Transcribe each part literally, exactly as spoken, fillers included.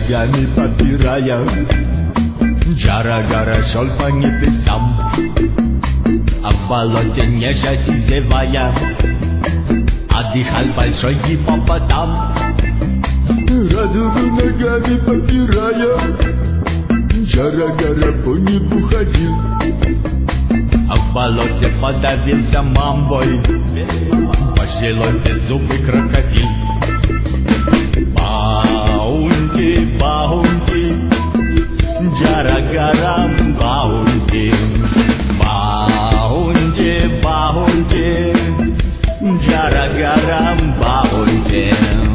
ногами попирая, Джара-гара шел по небесам, а в болоте нежась зевая, отдыхал большой гиппопотам. Радугу ногами попирая, Джара-гара по небу ходил, а в болоте подавился мамбой, по щелоте зубы крокодил. Баунти, баунти, Джара-гара баунти, баунти, баунти, Джара-гара баунти.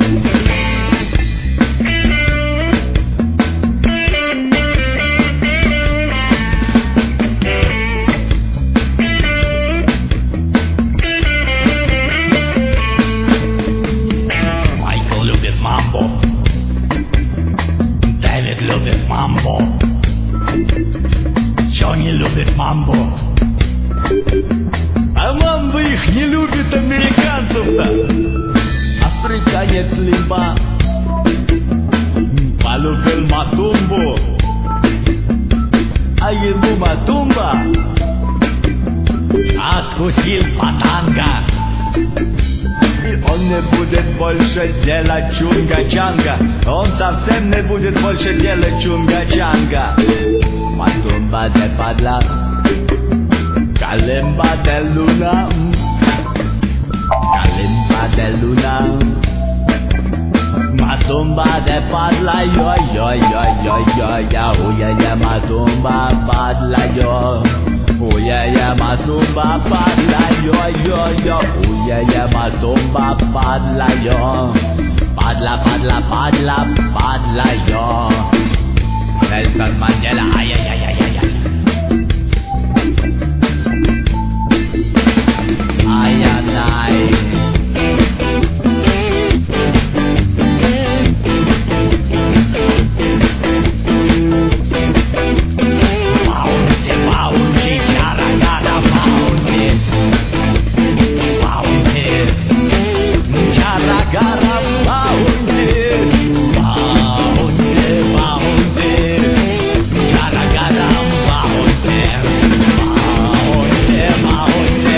Майкл любит мамбо, Дэвид любит мамбо, Джонни любит мамбо. А мамбо их не любит американцев-то. Африканец Лимба полюбил матумбу, а ему матумба откусил патанга. И он не будет больше делать чунга-чанга, он совсем не будет больше делать чунга-чанга. Матумба де падла, Kalimba de luna, Kalimba de luna, Matumba de padla yo yo yo yo yo ya, oh yeah yeah Matumba padla yo, oh yeah yeah Matumba padla yo yo yo, oh yeah yeah Matumba padla yo, padla padla padla padla yo. Nelson Mandela, ay ay ay ay ay ay. Ay, ay, ay. Bounty, bounty, Jara-gara, bounty. Bounty, Jara-gara, bounty. Bounty, bounty, Jara-gara, bounty. Bounty, bounty.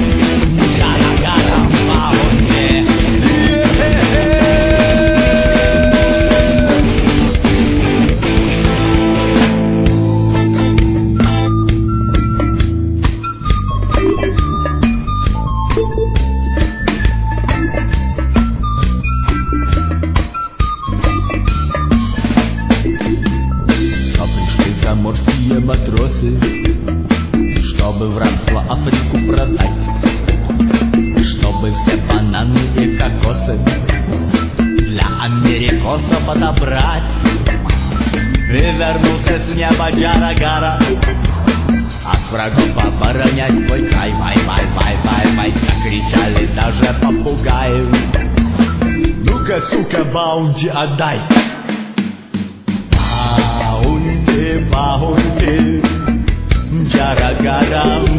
Морские матросы, чтобы в рабство Африку продать, чтобы все бананы и кокосы для америкоса подобрать. И вернулся с неба Джара-гара, от врагов оборонять свой край. Вай-вай-вай-вай-вай, закричали даже попугаи. Ну-ка, сука, баунти отдай. Bounty, bounty, Jara-gara